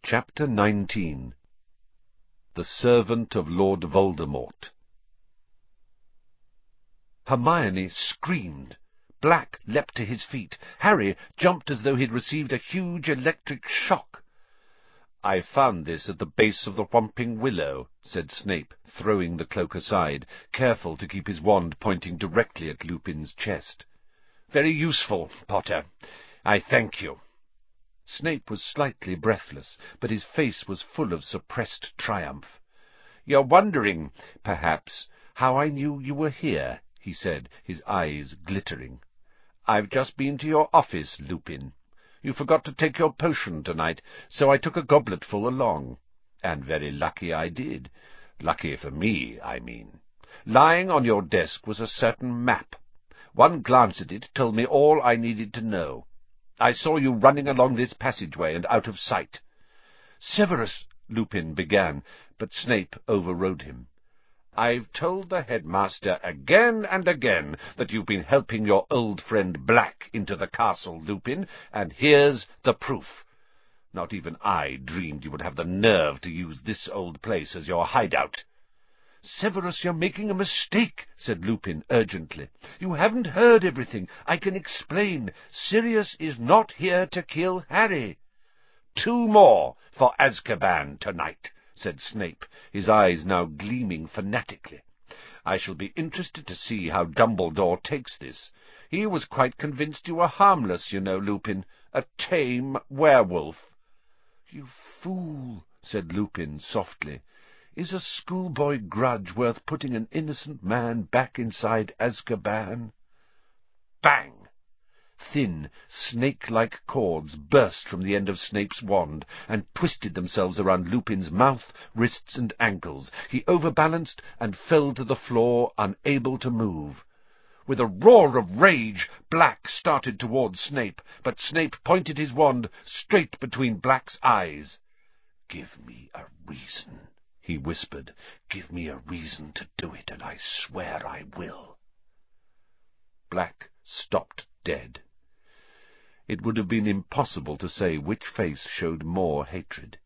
Chapter 19. The Servant of Lord Voldemort. Hermione screamed. Black leapt to his feet. Harry jumped as though he'd received a huge electric shock. "I found this at the base of the Whomping Willow," said Snape, throwing the cloak aside, careful to keep his wand pointing directly at Lupin's chest. "Very useful, Potter. I thank you." Snape was slightly breathless, but his face was full of suppressed triumph. "You're wondering, perhaps, how I knew you were here," he said, his eyes glittering. "I've just been to your office, Lupin. You forgot to take your potion tonight, so I took a gobletful along. And very lucky I did. Lucky for me, I mean. Lying on your desk was a certain map. One glance at it told me all I needed to know. I saw you running along this passageway and out of sight." "Severus," Lupin began, but Snape overrode him. "I've told the headmaster again and again that you've been helping your old friend Black into the castle, Lupin, and here's the proof. Not even I dreamed you would have the nerve to use this old place as your hideout." "Severus, you're making a mistake," said Lupin urgently. "You haven't heard everything. I can explain. Sirius is not here to kill Harry." "Two more for Azkaban tonight," said Snape, his eyes now gleaming fanatically. "I shall be interested to see how Dumbledore takes this. He was quite convinced you were harmless, you know, Lupin. A tame werewolf." "You fool," said Lupin softly. "Is a schoolboy grudge worth putting an innocent man back inside Azkaban?" Bang! Thin, snake-like cords burst from the end of Snape's wand and twisted themselves around Lupin's mouth, wrists, and ankles. He overbalanced and fell to the floor, unable to move. With a roar of rage, Black started towards Snape, but Snape pointed his wand straight between Black's eyes. "Give me a reason," he whispered. "Give me a reason to do it, and I swear I will." Black stopped dead. It would have been impossible to say which face showed more hatred.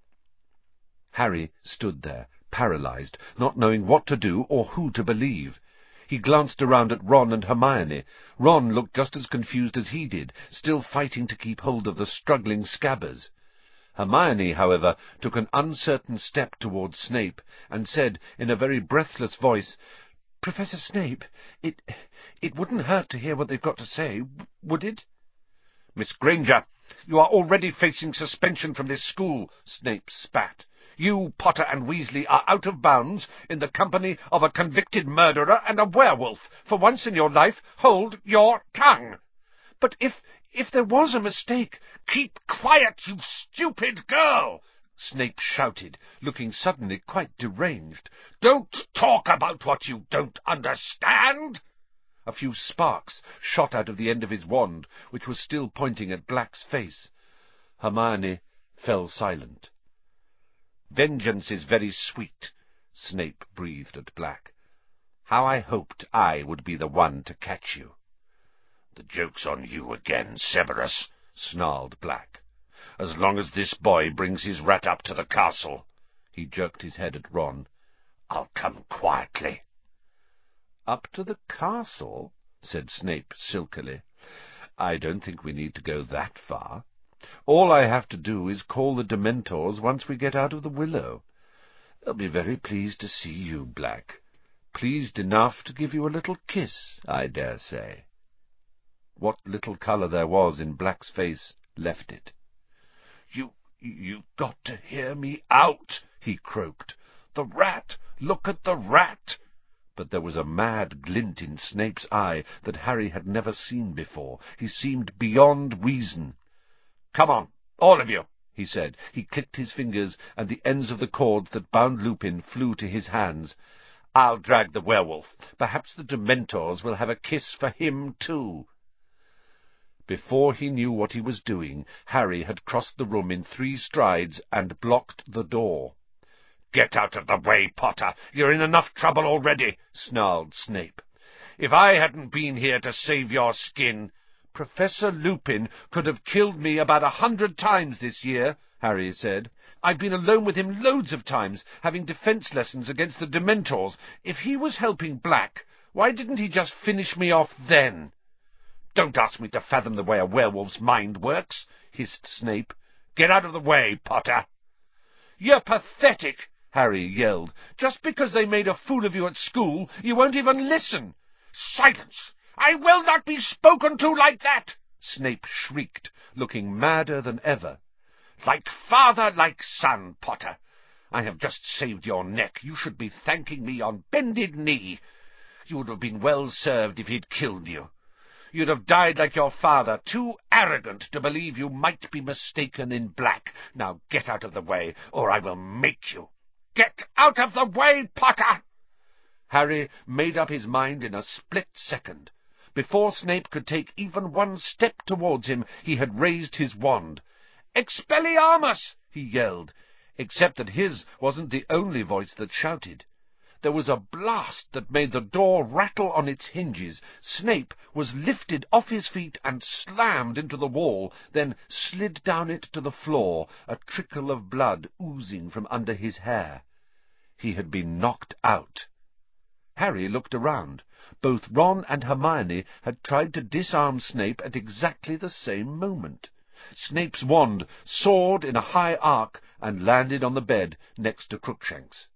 Harry stood there, paralyzed, not knowing what to do or who to believe. He glanced around at Ron and Hermione. Ron looked just as confused as he did, still fighting to keep hold of the struggling Scabbers. Hermione, however, took an uncertain step towards Snape, and said in a very breathless voice, "Professor Snape, it wouldn't hurt to hear what they've got to say, would it?" "Miss Granger, you are already facing suspension from this school," Snape spat. "You, Potter, and Weasley are out of bounds in the company of a convicted murderer and a werewolf. For once in your life, hold your tongue." "But if there was a mistake—" "Keep quiet, you stupid girl!" Snape shouted, looking suddenly quite deranged. "Don't talk about what you don't understand!" A few sparks shot out of the end of his wand, which was still pointing at Black's face. Hermione fell silent. "Vengeance is very sweet," Snape breathed at Black. "How I hoped I would be the one to catch you." "The joke's on you again, Severus," snarled Black. "As long as this boy brings his rat up to the castle," he jerked his head at Ron, "I'll come quietly." "Up to the castle?" said Snape silkily. "I don't think we need to go that far. All I have to do is call the Dementors once we get out of the Willow. They'll be very pleased to see you, Black. Pleased enough to give you a little kiss, I dare say." What little colour there was in Black's face left it. You've got to hear me out," he croaked. "The rat! Look at the rat!" But there was a mad glint in Snape's eye that Harry had never seen before. He seemed beyond reason. "Come on, all of you," he said. He clicked his fingers, and the ends of the cords that bound Lupin flew to his hands. "I'll drag the werewolf. Perhaps the Dementors will have a kiss for him, too." Before he knew what he was doing, Harry had crossed the room in 3 strides and blocked the door. "Get out of the way, Potter! You're in enough trouble already," snarled Snape. "If I hadn't been here to save your skin—" "Professor Lupin could have killed me about 100 times this year," Harry said. "I've been alone with him loads of times, having defence lessons against the Dementors. If he was helping Black, why didn't he just finish me off then?" "Don't ask me to fathom the way a werewolf's mind works," hissed Snape. "Get out of the way, Potter." "You're pathetic," Harry yelled. "Just because they made a fool of you at school, you won't even listen." "Silence! I will not be spoken to like that!" Snape shrieked, looking madder than ever. "Like father, like son, Potter. I have just saved your neck. You should be thanking me on bended knee. You would have been well served if he'd killed you. You'd have died like your father, too arrogant to believe you might be mistaken in Black. Now get out of the way, or I will make you. Get out of the way, Potter!" Harry made up his mind in a split second. Before Snape could take even one step towards him, he had raised his wand. "Expelliarmus!" he yelled, except that his wasn't the only voice that shouted. There was a blast that made the door rattle on its hinges. Snape was lifted off his feet and slammed into the wall, then slid down it to the floor, a trickle of blood oozing from under his hair. He had been knocked out. Harry looked around. Both Ron and Hermione had tried to disarm Snape at exactly the same moment. Snape's wand soared in a high arc and landed on the bed next to Crookshanks.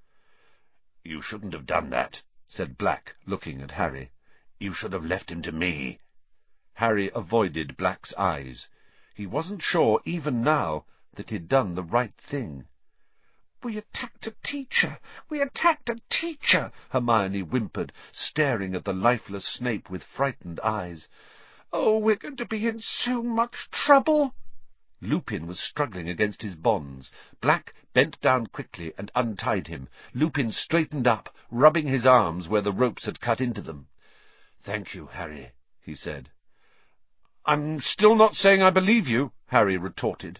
"You shouldn't have done that," said Black, looking at Harry. "You should have left him to me." Harry avoided Black's eyes. He wasn't sure, even now, that he'd done the right thing. "We attacked a teacher! We attacked a teacher!" Hermione whimpered, staring at the lifeless Snape with frightened eyes. "Oh, we're going to be in so much trouble!" Lupin was struggling against his bonds. Black bent down quickly and untied him. Lupin straightened up, rubbing his arms where the ropes had cut into them. "Thank you, Harry," he said. "I'm still not saying I believe you," Harry retorted.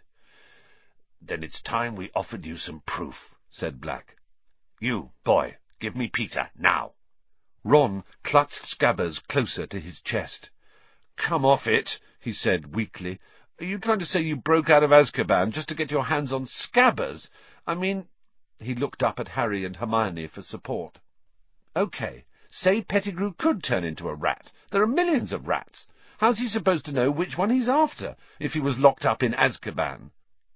"Then it's time we offered you some proof," said Black. "You, boy, give me Peter, now." Ron clutched Scabbers closer to his chest. "Come off it," he said weakly. "Are you trying to say you broke out of Azkaban just to get your hands on Scabbers? I mean—" He looked up at Harry and Hermione for support. "OK, say Pettigrew could turn into a rat. There are millions of rats. How's he supposed to know which one he's after, if he was locked up in Azkaban?"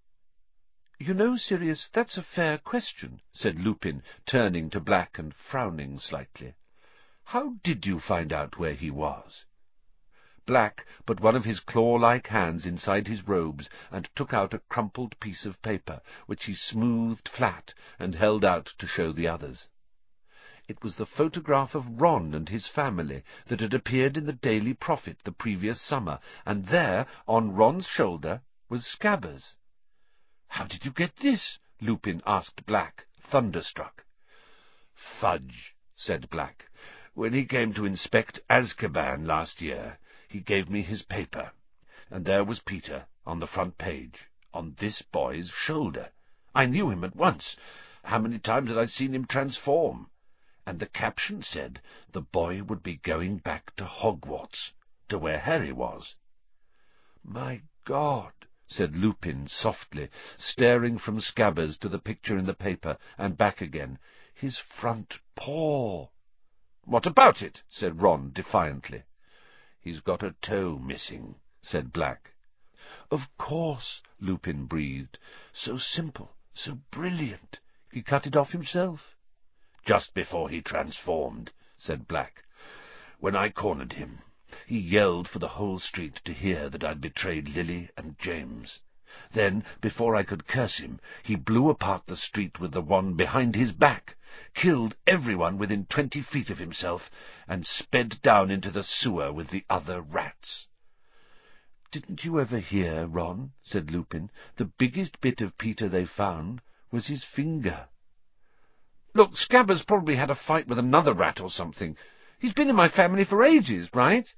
"You know, Sirius, that's a fair question," said Lupin, turning to Black and frowning slightly. "How did you find out where he was?" Black put one of his claw-like hands inside his robes and took out a crumpled piece of paper, which he smoothed flat and held out to show the others. It was the photograph of Ron and his family that had appeared in the Daily Prophet the previous summer, and there, on Ron's shoulder, was Scabbers. "How did you get this?" Lupin asked Black, thunderstruck. "Fudge," said Black. "When he came to inspect Azkaban last year, he gave me his paper, and there was Peter on the front page, on this boy's shoulder. I knew him at once. How many times had I seen him transform? And the caption said the boy would be going back to Hogwarts, to where Harry was." "My God!" said Lupin softly, staring from Scabbers to the picture in the paper and back again. "His front paw!" "What about it?" said Ron defiantly. "He's got a toe missing," said Black. "Of course," Lupin breathed. "So simple, so brilliant. He cut it off himself?" "Just before he transformed," said Black. "When I cornered him, he yelled for the whole street to hear that I'd betrayed Lily and James. Then, before I could curse him, he blew apart the street with the wand behind his back, killed everyone within 20 feet of himself, and sped down into the sewer with the other rats." "Didn't you ever hear, Ron?" said Lupin. "The biggest bit of Peter they found was his finger." "Look, Scabbers probably had a fight with another rat or something. He's been in my family for ages, right?"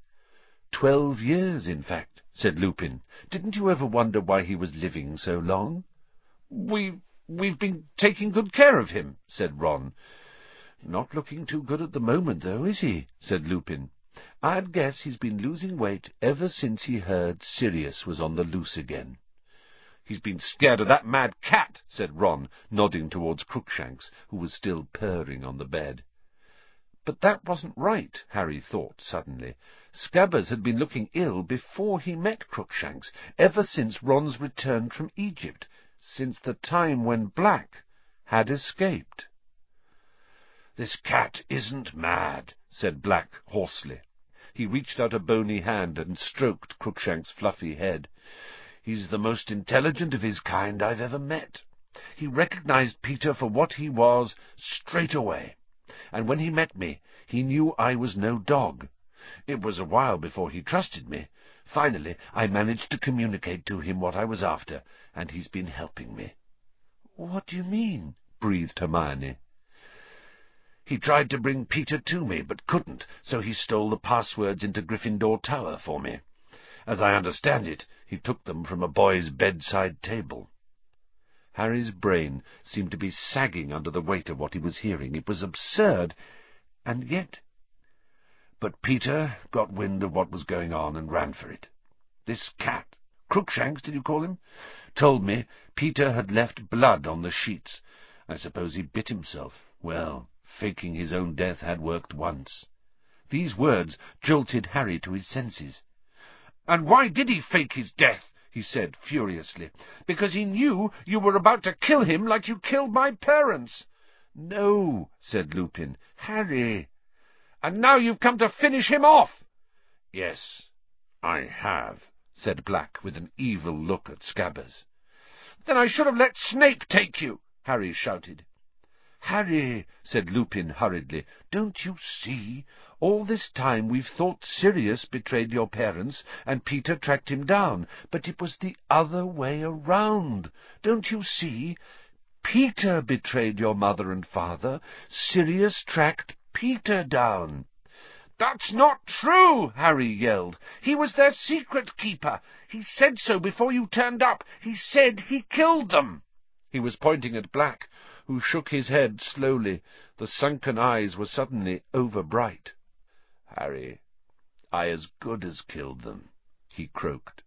12 years, in fact," said Lupin. "Didn't you ever wonder why he was living so long?" We've been taking good care of him," said Ron. "Not looking too good at the moment, though, is he?" said Lupin. "I'd guess he's been losing weight ever since he heard Sirius was on the loose again." "He's been scared of that mad cat," said Ron, nodding towards Crookshanks, who was still purring on the bed. But that wasn't right, Harry thought suddenly. Scabbers had been looking ill before he met Crookshanks, ever since Ron's return from Egypt, since the time when Black had escaped. "This cat isn't mad," said Black hoarsely. He reached out a bony hand and stroked Crookshanks' fluffy head. "He's the most intelligent of his kind I've ever met. He recognized Peter for what he was straight away, and when he met me, he knew I was no dog. It was a while before he trusted me. Finally, I managed to communicate to him what I was after, and he's been helping me." "What do you mean?" breathed Hermione. "He tried to bring Peter to me, but couldn't, so he stole the passwords into Gryffindor Tower for me. As I understand it, he took them from a boy's bedside table." Harry's brain seemed to be sagging under the weight of what he was hearing. It was absurd, and yet... But Peter got wind of what was going on and ran for it. This cat, Crookshanks, did you call him, told me Peter had left blood on the sheets. I suppose he bit himself. Well, faking his own death had worked once. These words jolted Harry to his senses. "And why did he fake his death?" he said furiously. "Because he knew you were about to kill him like you killed my parents." "No," said Lupin. "Harry." "And now you've come to finish him off." "Yes, I have," said Black, with an evil look at Scabbers. "Then I should have let Snape take you," Harry shouted. "Harry," said Lupin hurriedly, "don't you see? All this time we've thought Sirius betrayed your parents, and Peter tracked him down, but it was the other way around. Don't you see? Peter betrayed your mother and father. Sirius tracked Peter down." "That's not true!" Harry yelled. "He was their secret keeper. He said so before you turned up. He said he killed them." He was pointing at Black, who shook his head slowly. The sunken eyes were suddenly over-bright. "Harry, I as good as killed them," he croaked.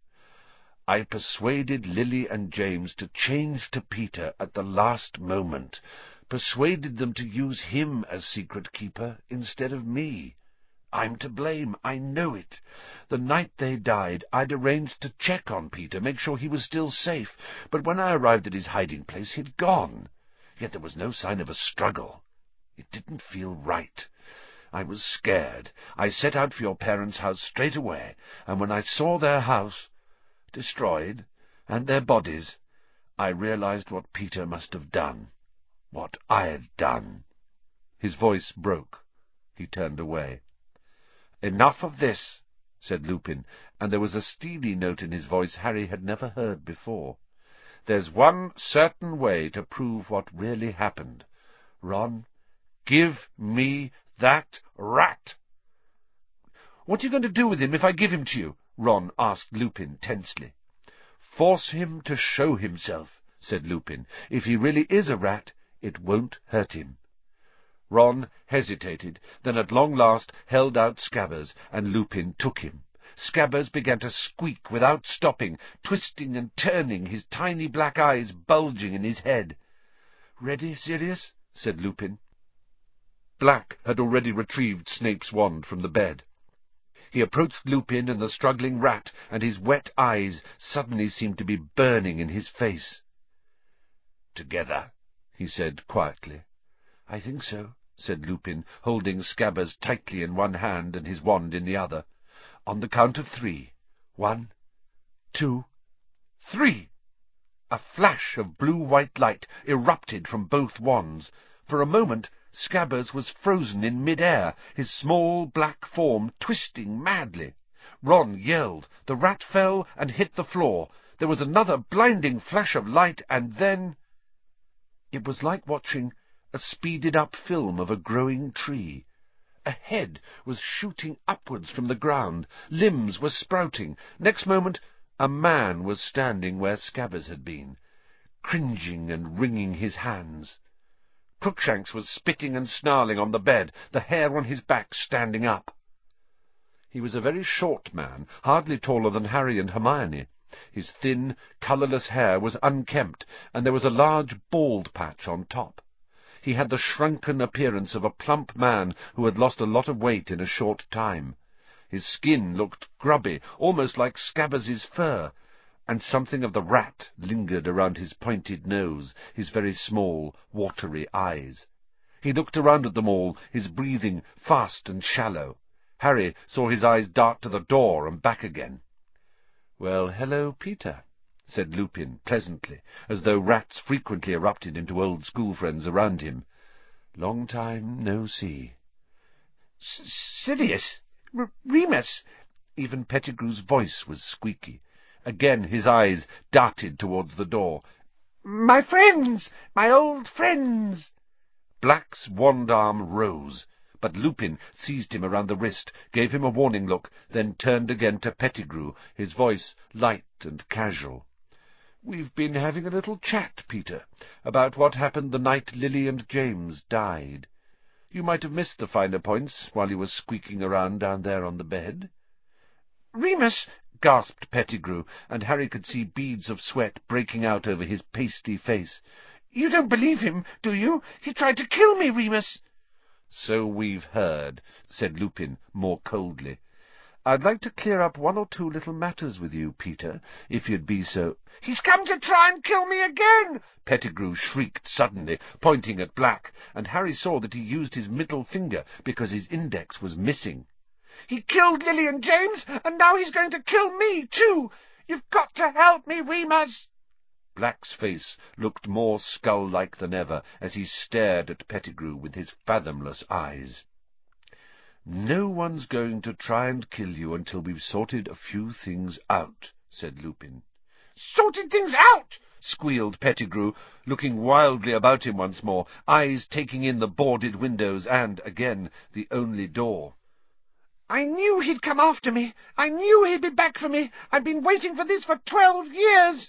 "I persuaded Lily and James to change to Peter at the last moment, persuaded them to use him as secret keeper instead of me. I'm to blame, I know it. The night they died, I'd arranged to check on Peter, make sure he was still safe, but when I arrived at his hiding place, he'd gone. Yet there was no sign of a struggle. It didn't feel right. I was scared. I set out for your parents' house straight away, and when I saw their house destroyed, and their bodies, I realized what Peter must have done, what I had done." His voice broke. He turned away. "Enough of this," said Lupin, and there was a steely note in his voice Harry had never heard before. "There's one certain way to prove what really happened. Ron, give me that rat." "What are you going to do with him if I give him to you?" Ron asked Lupin tensely. "Force him to show himself," said Lupin. "If he really is a rat, it won't hurt him." Ron hesitated, then at long last held out Scabbers, and Lupin took him. Scabbers began to squeak without stopping, twisting and turning, his tiny black eyes bulging in his head. "Ready, Sirius?" said Lupin. Black had already retrieved Snape's wand from the bed. He approached Lupin and the struggling rat, and his wet eyes suddenly seemed to be burning in his face. "Together," he said quietly. "I think so," said Lupin, holding Scabbers tightly in one hand and his wand in the other. "On the count of 3. 1, 2, 3! A flash of blue-white light erupted from both wands. For a moment Scabbers was frozen in mid-air, his small black form twisting madly. Ron yelled. The rat fell and hit the floor. There was another blinding flash of light, and then... It was like watching a speeded-up film of a growing tree. A head was shooting upwards from the ground. Limbs were sprouting. Next moment, a man was standing where Scabbers had been, cringing and wringing his hands. Crookshanks was spitting and snarling on the bed, the hair on his back standing up. He was a very short man, hardly taller than Harry and Hermione. His thin, colourless hair was unkempt, and there was a large bald patch on top. He had the shrunken appearance of a plump man who had lost a lot of weight in a short time. His skin looked grubby, almost like Scabbers's fur, and something of the rat lingered around his pointed nose, his very small, watery eyes. He looked around at them all, his breathing fast and shallow. Harry saw his eyes dart to the door and back again. "Well, hello, Peter," said Lupin pleasantly, as though rats frequently erupted into old school friends around him. "Long time no see." "Sirius! Remus!" Even Pettigrew's voice was squeaky. Again his eyes darted towards the door. "My friends! My old friends!" Black's wand arm rose, but Lupin seized him around the wrist, gave him a warning look, then turned again to Pettigrew, his voice light and casual. "We've been having a little chat, Peter, about what happened the night Lily and James died. You might have missed the finer points while you were squeaking around down there on the bed." "Remus!" gasped Pettigrew, and Harry could see beads of sweat breaking out over his pasty face. "You don't believe him, do you? He tried to kill me, Remus." "So we've heard," said Lupin more coldly. "I'd like to clear up one or two little matters with you, Peter, if you'd be so—" "He's come to try and kill me again!" Pettigrew shrieked suddenly, pointing at Black, and Harry saw that he used his middle finger because his index was missing. "He killed Lily and James, and now he's going to kill me, too! You've got to help me, Remus!" Black's face looked more skull-like than ever as he stared at Pettigrew with his fathomless eyes. "No one's going to try and kill you until we've sorted a few things out," said Lupin. "Sorted things out!" squealed Pettigrew, looking wildly about him once more, eyes taking in the boarded windows and, again, the only door. "I knew he'd come after me. I knew he'd be back for me. I've been waiting for this for 12 years.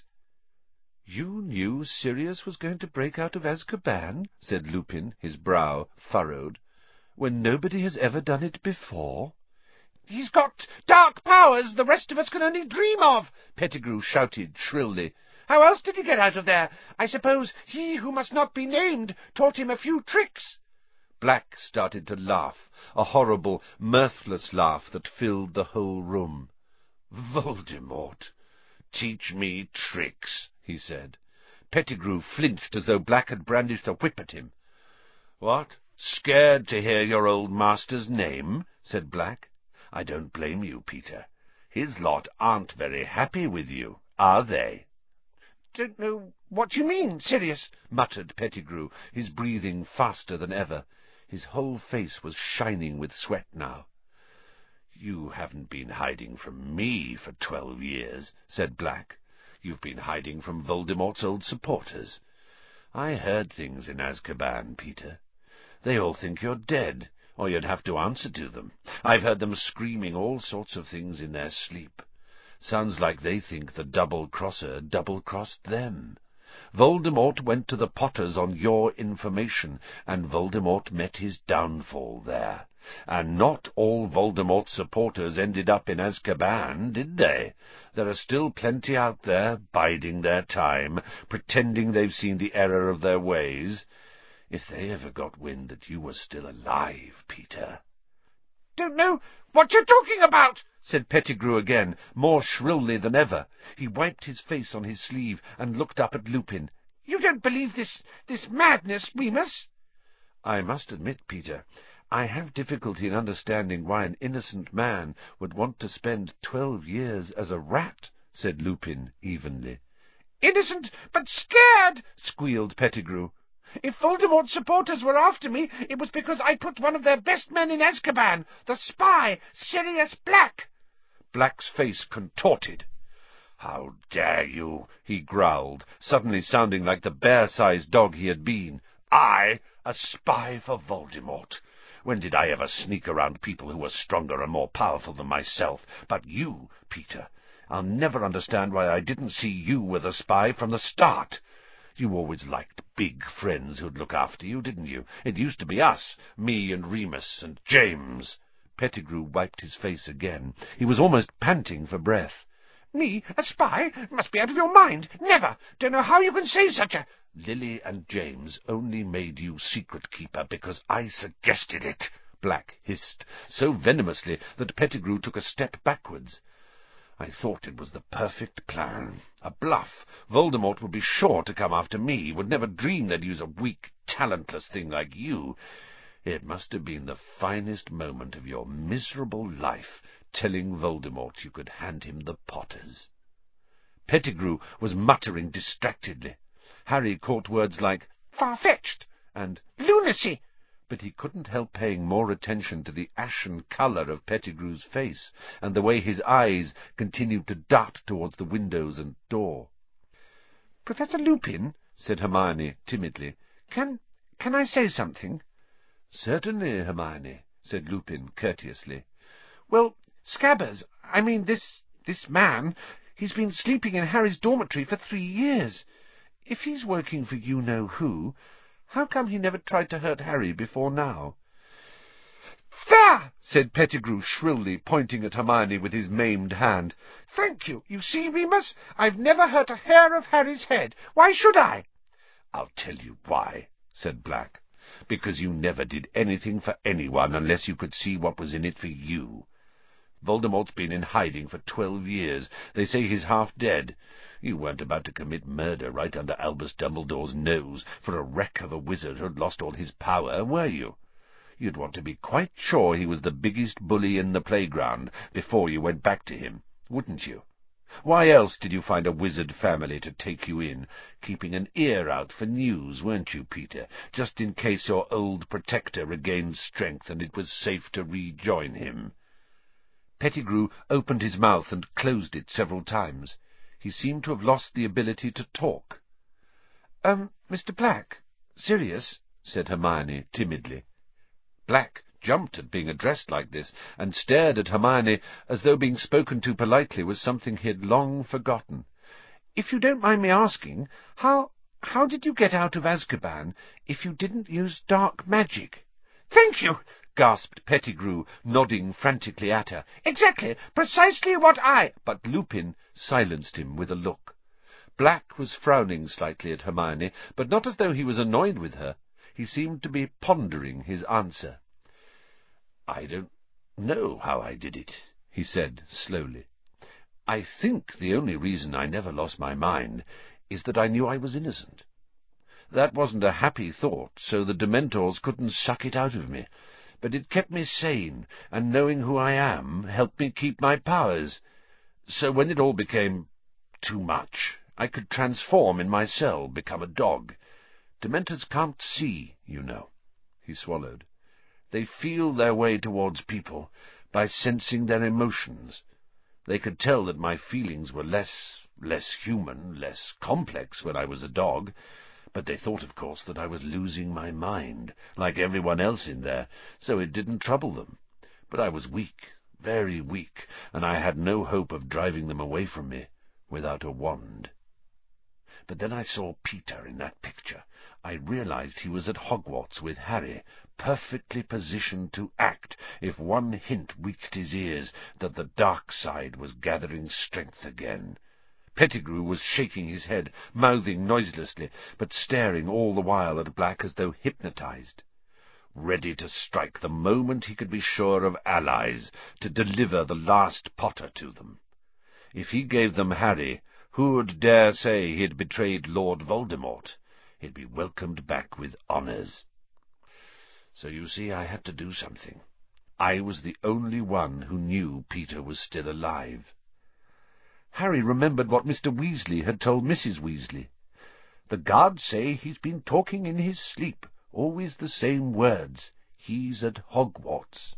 "You knew Sirius was going to break out of Azkaban," said Lupin, his brow furrowed, "when nobody has ever done it before?" "He's got dark powers the rest of us can only dream of," Pettigrew shouted shrilly. "How else did he get out of there? I suppose he who must not be named taught him a few tricks." Black started to laugh, a horrible, mirthless laugh that filled the whole room. "Voldemort, teach me tricks," he said. Pettigrew flinched as though Black had brandished a whip at him. "What, scared to hear your old master's name?" said Black. "I don't blame you, Peter. His lot aren't very happy with you, are they?" "Don't know what you mean, Sirius," muttered Pettigrew, his breathing faster than ever. His whole face was shining with sweat now. "You haven't been hiding from me for 12 years," said Black. "You've been hiding from Voldemort's old supporters. I heard things in Azkaban, Peter. They all think you're dead, or you'd have to answer to them. I've heard them screaming all sorts of things in their sleep. Sounds like they think the double-crosser double-crossed them. Voldemort went to the Potters on your information, and Voldemort met his downfall there. And not all Voldemort's supporters ended up in Azkaban, did they? There are still plenty out there, biding their time, pretending they've seen the error of their ways. If they ever got wind that you were still alive, Peter—" "Don't know what you're talking about," said Pettigrew again, more shrilly than ever. He wiped his face on his sleeve and looked up at Lupin. "You don't believe this madness, Remus?" "I must admit, Peter, I have difficulty in understanding why an innocent man would want to spend 12 years as a rat," said Lupin evenly. "Innocent, but scared!" squealed Pettigrew. "If Voldemort's supporters were after me, it was because I put one of their best men in Azkaban, the spy, Sirius Black." Black's face contorted. "How dare you!" he growled, suddenly sounding like the bear-sized dog he had been. "I, a spy for Voldemort! When did I ever sneak around people who were stronger and more powerful than myself? But you, Peter, I'll never understand why I didn't see you with a spy from the start. You always liked big friends who'd look after you, didn't you? It used to be us, me and Remus and James." Pettigrew wiped his face again. He was almost panting for breath. Me, a spy? Must be out of your mind. Never. Don't know how you can say such a... Lily and James only made you secret keeper because I suggested it, Black hissed, so venomously that Pettigrew took a step backwards. I thought it was the perfect plan. A bluff. Voldemort would be sure to come after me, would never dream they'd use a weak, talentless thing like you. It must have been the finest moment of your miserable life, telling Voldemort you could hand him the Potters. Pettigrew was muttering distractedly. Harry caught words like far-fetched and lunacy, but he couldn't help paying more attention to the ashen colour of Pettigrew's face and the way his eyes continued to dart towards the windows and door. "Professor Lupin," said Hermione timidly, "can I say something?" "Certainly, Hermione," said Lupin courteously. "Well, Scabbers, I mean this man, he's been sleeping in Harry's dormitory for 3 years. If he's working for you-know-who, how come he never tried to hurt Harry before now?" "There!" said Pettigrew shrilly, pointing at Hermione with his maimed hand. "Thank you. You see, Remus, I've never hurt a hair of Harry's head. Why should I?" "I'll tell you why," said Black. "Because you never did anything for anyone unless you could see what was in it for you. Voldemort's been in hiding for 12 years. They say he's half dead. You weren't about to commit murder right under Albus Dumbledore's nose for a wreck of a wizard who'd lost all his power, were you? You'd want to be quite sure he was the biggest bully in the playground before you went back to him, wouldn't you? Why else did you find a wizard family to take you in, keeping an ear out for news, weren't you, Peter, just in case your old protector regained strength and it was safe to rejoin him?" Pettigrew opened his mouth and closed it several times. He seemed to have lost the ability to talk. Mr. Black, Sirius," said Hermione timidly. Black jumped at being addressed like this, and stared at Hermione as though being spoken to politely was something he had long forgotten. "If you don't mind me asking, how did you get out of Azkaban if you didn't use dark magic?" "Thank you," gasped Pettigrew, nodding frantically at her. "Exactly, precisely what I—" But Lupin silenced him with a look. Black was frowning slightly at Hermione, but not as though he was annoyed with her. He seemed to be pondering his answer. "I don't know how I did it," he said slowly. "I think the only reason I never lost my mind is that I knew I was innocent. That wasn't a happy thought, so the Dementors couldn't suck it out of me, but it kept me sane, and knowing who I am helped me keep my powers. So when it all became too much, I could transform in my cell, become a dog. Dementors can't see, you know." He swallowed. "They feel their way towards people by sensing their emotions. They could tell that my feelings were less human, less complex when I was a dog, but they thought, of course, that I was losing my mind, like everyone else in there, so it didn't trouble them. But I was weak, very weak, and I had no hope of driving them away from me without a wand. But then I saw Peter in that picture. I realized he was at Hogwarts with Harry, perfectly positioned to act if one hint reached his ears that the dark side was gathering strength again." Pettigrew was shaking his head, mouthing noiselessly, but staring all the while at Black as though hypnotized. Ready to strike the moment he could be sure of allies, to deliver the last Potter to them. If he gave them Harry, who'd dare say he'd betrayed Lord Voldemort? He'd be welcomed back with honours. So you see, I had to do something. I was the only one who knew Peter was still alive. Harry remembered what Mr. Weasley had told Mrs. Weasley. "The guards say he's been talking in his sleep, always the same words. He's at Hogwarts."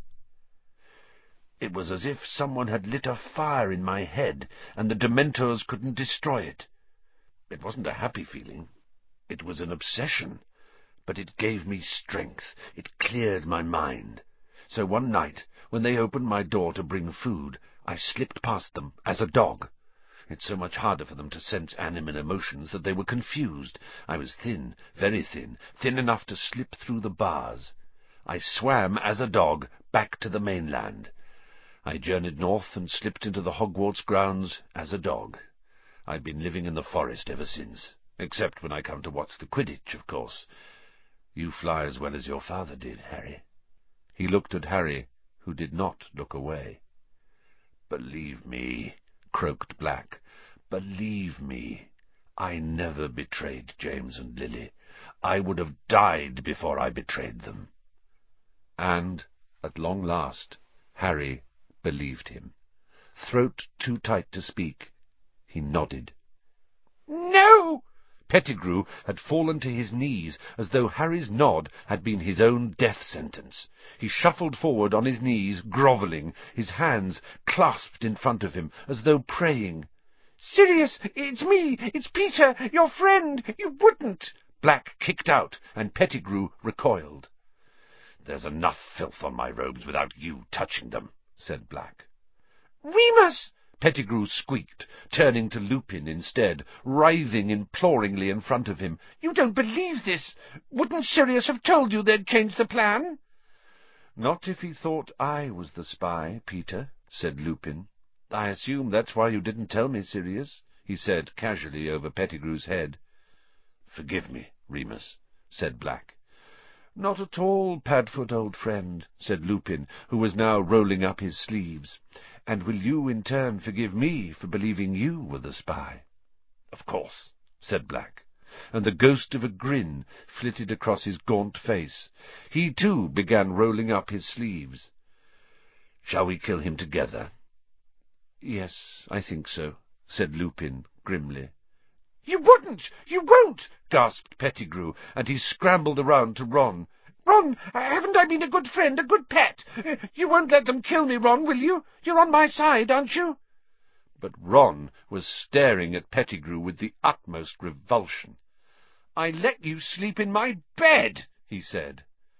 It was as if someone had lit a fire in my head, and the Dementors couldn't destroy it. It wasn't a happy feeling. It was an obsession. But it gave me strength. It cleared my mind. So one night, when they opened my door to bring food, I slipped past them as a dog. It's so much harder for them to sense animal emotions that they were confused. I was thin, very thin, thin enough to slip through the bars. I swam as a dog back to the mainland. I journeyed north and slipped into the Hogwarts grounds as a dog. I've been living in the forest ever since, except when I come to watch the Quidditch, of course. You fly as well as your father did, Harry." He looked at Harry, who did not look away. "Believe me," croaked Black, "believe me. I never betrayed James and Lily. I would have died before I betrayed them." And, at long last, Harry believed him. Throat too tight to speak, he nodded. "No!" Pettigrew had fallen to his knees, as though Harry's nod had been his own death sentence. He shuffled forward on his knees, grovelling, his hands clasped in front of him, as though praying. "Sirius, it's me! It's Peter, your friend! You wouldn't!" Black kicked out, and Pettigrew recoiled. "There's enough filth on my robes without you touching them," said Black. "Remus!" Pettigrew squeaked, turning to Lupin instead, writhing imploringly in front of him. "You don't believe this! Wouldn't Sirius have told you they'd changed the plan?" "Not if he thought I was the spy, Peter," said Lupin. "I assume that's why you didn't tell me, Sirius," he said casually over Pettigrew's head. "Forgive me, Remus," said Black. "Not at all, Padfoot, old friend," said Lupin, who was now rolling up his sleeves. "And will you, in turn, forgive me for believing you were the spy?" "Of course," said Black, and the ghost of a grin flitted across his gaunt face. He, too, began rolling up his sleeves. "Shall we kill him together?" "Yes, I think so," said Lupin grimly. "You wouldn't! You won't!" gasped Pettigrew, and he scrambled around to Ron. "Ron, haven't I been a good friend, a good pet? You won't let them kill me, Ron, will you? You're on my side, aren't you?" But Ron was staring at Pettigrew with the utmost revulsion. "I let you sleep in my bed," he said.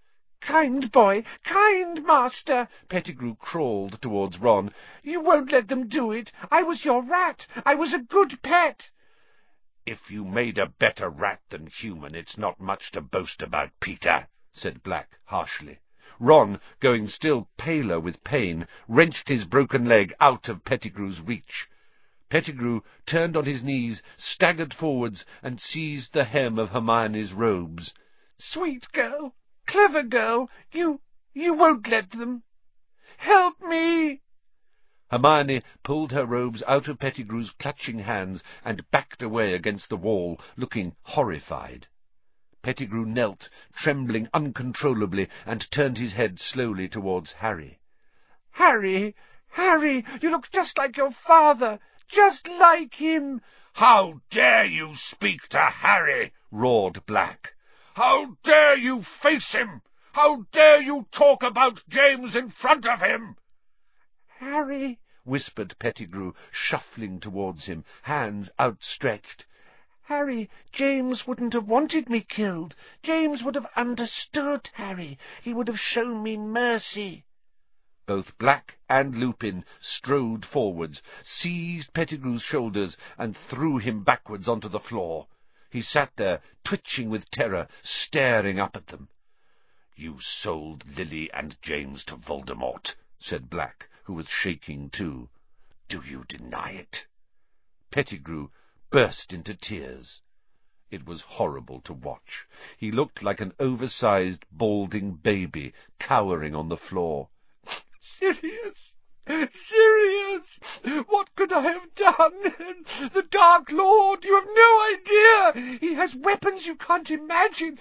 "Kind boy, kind master!" Pettigrew crawled towards Ron. "You won't let them do it. I was your rat. I was a good pet." "If you made a better rat than human, it's not much to boast about, Peter," said Black harshly. Ron, going still paler with pain, wrenched his broken leg out of Pettigrew's reach. Pettigrew turned on his knees, staggered forwards, and seized the hem of Hermione's robes. "Sweet girl, clever girl, you won't let them. Help me!" Hermione pulled her robes out of Pettigrew's clutching hands and backed away against the wall, looking horrified. Pettigrew knelt, trembling uncontrollably, and turned his head slowly towards Harry. "Harry, Harry, you look just like your father, just like him." "How dare you speak to Harry?" roared Black. "How dare you face him? How dare you talk about James in front of him?" "Harry," whispered Pettigrew, shuffling towards him, hands outstretched. "Harry, James wouldn't have wanted me killed. James would have understood, Harry. He would have shown me mercy." Both Black and Lupin strode forwards, seized Pettigrew's shoulders, and threw him backwards onto the floor. He sat there, twitching with terror, staring up at them. "You sold Lily and James to Voldemort," said Black, who was shaking too. "Do you deny it?" Pettigrew burst into tears. It was horrible to watch. He looked like an oversized, balding baby cowering on the floor. "Sirius! Sirius! What could I have done? The Dark Lord! You have no idea! He has weapons you can't imagine.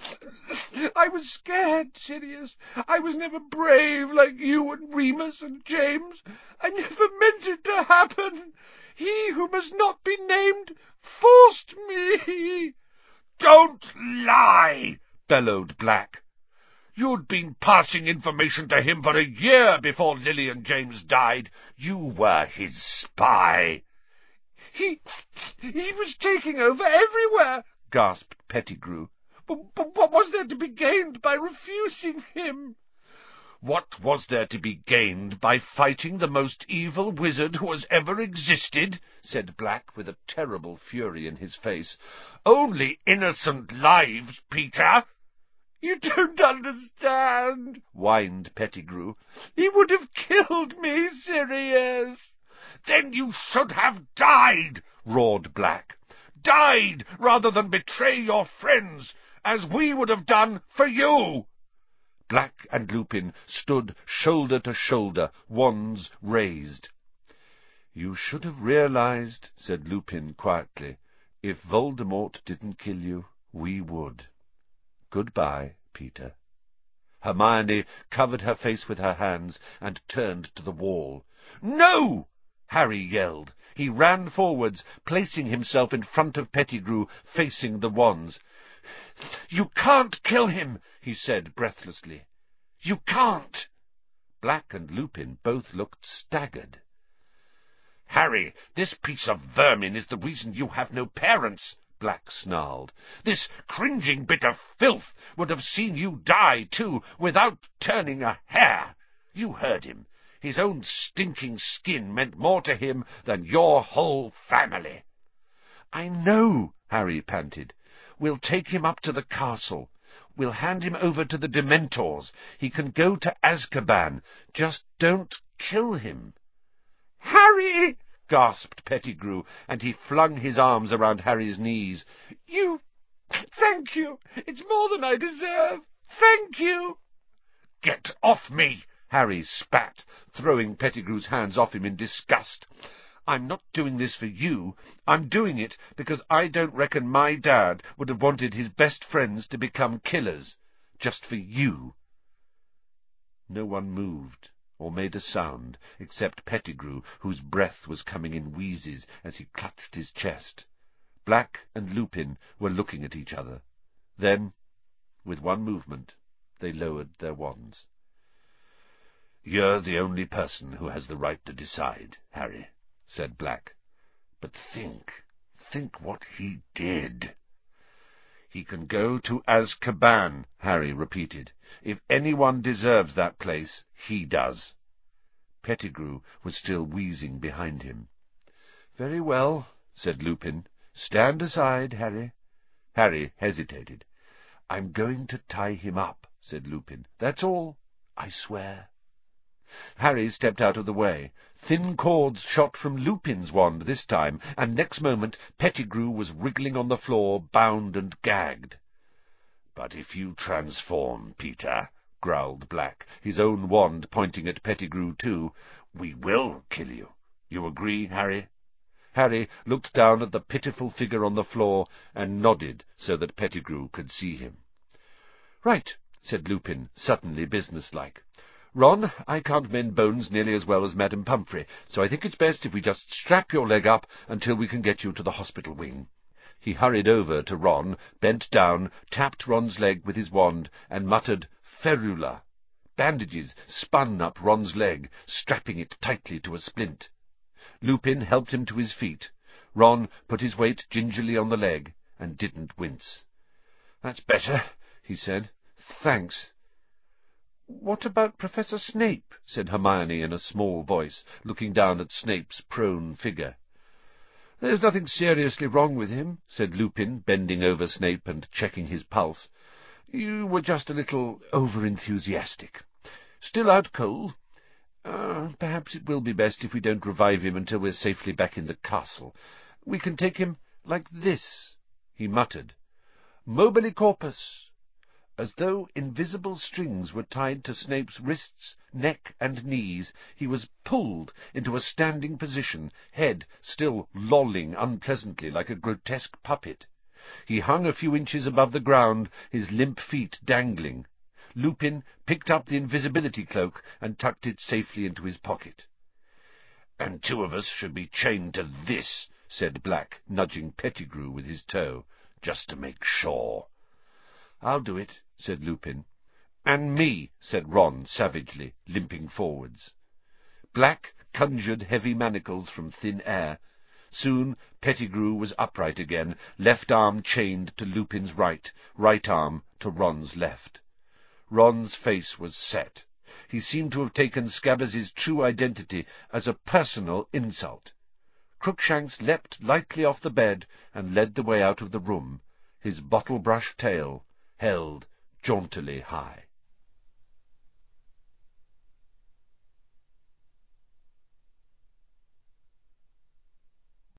I was scared, Sirius. I was never brave like you and Remus and James. I never meant it to happen. He who must not be named forced me." "Don't lie!" bellowed Black. "You'd been passing information to him for a year before Lily and James died. You were his spy." He was taking over everywhere," gasped Pettigrew. But what was there to be gained by refusing him?" "What was there to be gained by fighting the most evil wizard who has ever existed?" said Black, with a terrible fury in his face. "Only innocent lives, Peter." You don't understand, whined Pettigrew. He would have killed me, Sirius. Then you should have died, roared Black. Died rather than betray your friends, as we would have done for you. Black and Lupin stood shoulder to shoulder, wands raised. "You should have realized," said Lupin quietly, "if Voldemort didn't kill you, we would. Goodbye, Peter." Hermione covered her face with her hands and turned to the wall. "No!" Harry yelled. He ran forwards, placing himself in front of Pettigrew, facing the wands. "You can't kill him," he said breathlessly. "You can't." Black and Lupin both looked staggered. "Harry, this piece of vermin is the reason you have no parents," Black snarled. "This cringing bit of filth would have seen you die, too, without turning a hair. You heard him. His own stinking skin meant more to him than your whole family." "I know," Harry panted. "We'll take him up to the castle. We'll hand him over to the Dementors. He can go to Azkaban. Just don't kill him." "Harry!" gasped Pettigrew, and he flung his arms around Harry's knees. Thank you. It's more than I deserve. Thank you." "Get off me!" Harry spat, throwing Pettigrew's hands off him in disgust. "I'm not doing this for you. I'm doing it because I don't reckon my dad would have wanted his best friends to become killers, just for you." No one moved or made a sound, except Pettigrew, whose breath was coming in wheezes as he clutched his chest. Black and Lupin were looking at each other. Then, with one movement, they lowered their wands. "You're the only person who has the right to decide, Harry," said Black. "But think what he did." "He can go to Azkaban," Harry repeated. "If anyone deserves that place, he does." Pettigrew was still wheezing behind him. "Very well," said Lupin. "Stand aside, Harry." Harry hesitated. "I'm going to tie him up," said Lupin. "That's all, I swear." Harry stepped out of the way. Thin cords shot from Lupin's wand this time, and next moment Pettigrew was wriggling on the floor, bound and gagged. "But if you transform, Peter," growled Black, his own wand pointing at Pettigrew too, "we will kill you. You agree, Harry?" Harry looked down at the pitiful figure on the floor and nodded so that Pettigrew could see him. "Right," said Lupin, suddenly businesslike. "Ron, I can't mend bones nearly as well as Madame Pumphrey, so I think it's best if we just strap your leg up until we can get you to the hospital wing." He hurried over to Ron, bent down, tapped Ron's leg with his wand, and muttered, "Ferula." Bandages spun up Ron's leg, strapping it tightly to a splint. Lupin helped him to his feet. Ron put his weight gingerly on the leg, and didn't wince. "That's better," he said. "Thanks." "What about Professor Snape?" said Hermione in a small voice, looking down at Snape's prone figure. "There's nothing seriously wrong with him," said Lupin, bending over Snape and checking his pulse. "You were just a little over-enthusiastic. Still out cold. Perhaps it will be best if we don't revive him until we're safely back in the castle. We can take him like this," he muttered. "Mobile corpus." As though invisible strings were tied to Snape's wrists, neck, and knees, he was pulled into a standing position, head still lolling unpleasantly like a grotesque puppet. He hung a few inches above the ground, his limp feet dangling. Lupin picked up the invisibility cloak and tucked it safely into his pocket. "And 2 of us should be chained to this," said Black, nudging Pettigrew with his toe, "just to make sure." "I'll do it," said Lupin. "And me," said Ron savagely, limping forwards. Black conjured heavy manacles from thin air. Soon Pettigrew was upright again, left arm chained to Lupin's right arm to Ron's left. Ron's face was set. He seemed to have taken Scabbers's true identity as a personal insult. Crookshanks leapt lightly off the bed and led the way out of the room, his bottle-brush tail held jauntily high.